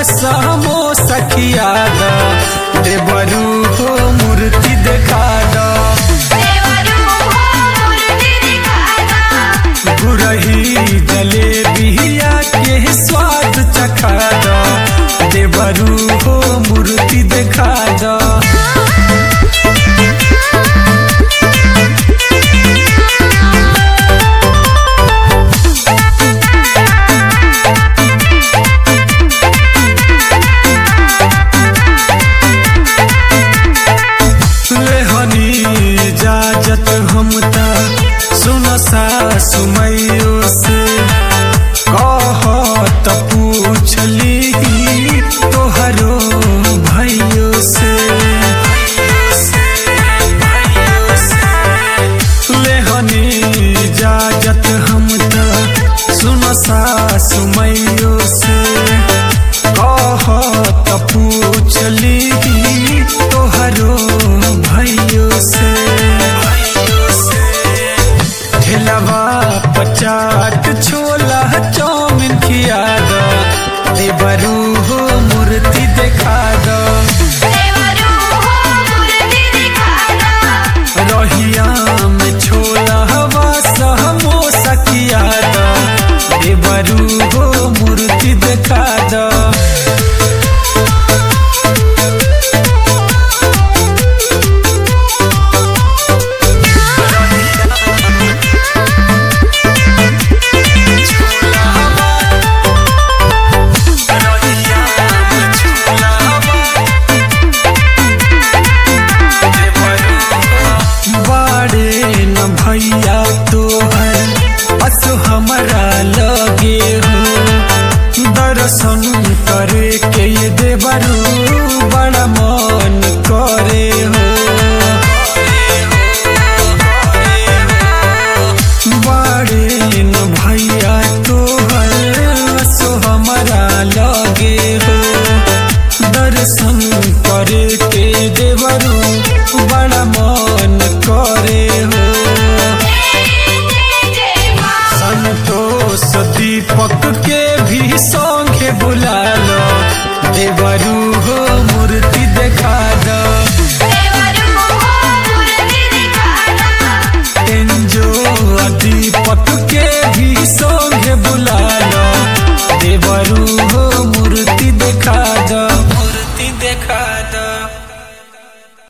समो सखिया द देवरू हो मूर्ति देखा द गुरही जलेबिया के स्वाद चखा द देवरू हो मूर्ति देखा द इजाजत हम सुन सासुमैयो से कहत पूछली तोहरो भैयो से लेहनी इजाजत हम सुन सासुमैयो से कहत पूछली तोहरो भैयो से ठेलवा पचाट छोला चाउमीन खिया द देवरू हो मूर्ति देखा द रहिया में छोला हवा समोसा खिया द देवरू हो मूर्ति देखा द भैया तोहर असो हमरा लगे हो दर्शन करे के ये देवरू बड़ा मन करे हो बड़े न भैया तोहर असो हमरा लगे हो दर्शन करे के देवरू बड़ा मन करे हो संतोष दीपक के